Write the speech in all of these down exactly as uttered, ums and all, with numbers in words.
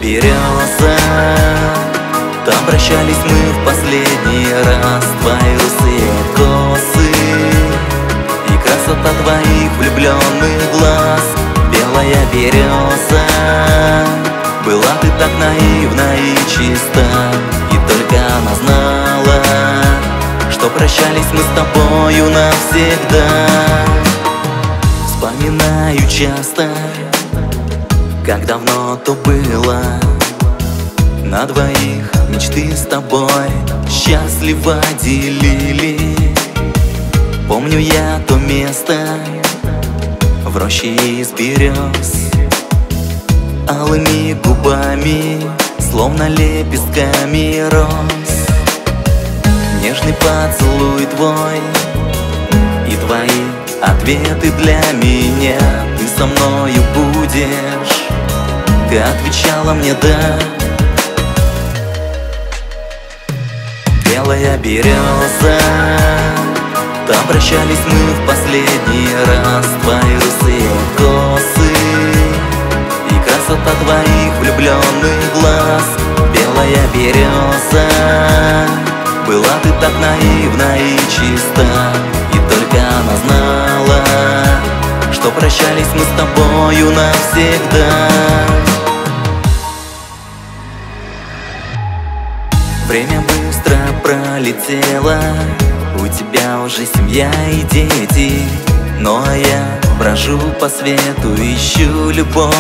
береза. Там прощались мы в последний раз. Твои русые косы и красота твоих влюбленных глаз. Белая береза, была ты так наивна и чиста, и только она знала, что прощались мы с тобою навсегда. Вспоминаю часто, как давно то было. На двоих мечты с тобой счастливо делили. Помню я то место в роще из берез, алыми губами, словно лепестками роз. Нежный поцелуй твой и твои ответы для меня. Ты со мною будешь, ты отвечала мне да. Белая береза, там прощались мы в последний раз. Твои русые косы и красота твоих влюбленных глаз. Белая береза, была ты так наивна и чиста, и только она знала, что прощались мы с тобою навсегда. Время быстро пролетело, у тебя уже семья и дети, но я брожу по свету, ищу любовь.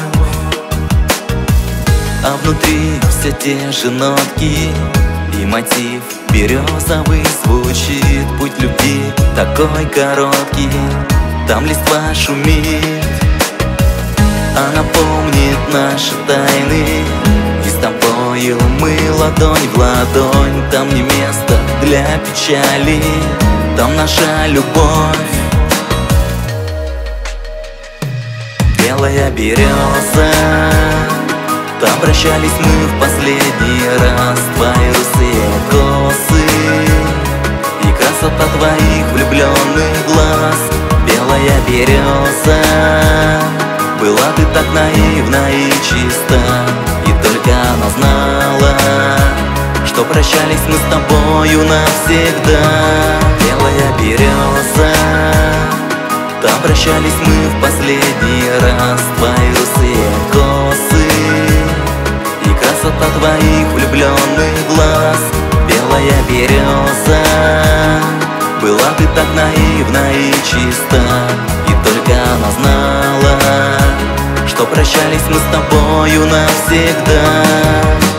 А внутри все те же нотки, и мотив березовый звучит. Путь любви такой короткий, там листва шумит. Она помнит наши тайны, и с тобою мы ладонь в ладонь. Там не место для печали, там наша любовь. Белая береза, там прощались мы в последний раз. Твои русые косы и красота твоих влюбленных глаз. Белая береза, была ты так наивна и чиста, и только она знала, что прощались мы с тобою навсегда. Белая береза, там прощались мы в последний раз. Твои русые косы и красота твоих влюбленных глаз. Белая береза, была ты так наивна и чиста, и только она знала, что прощались мы с тобою навсегда.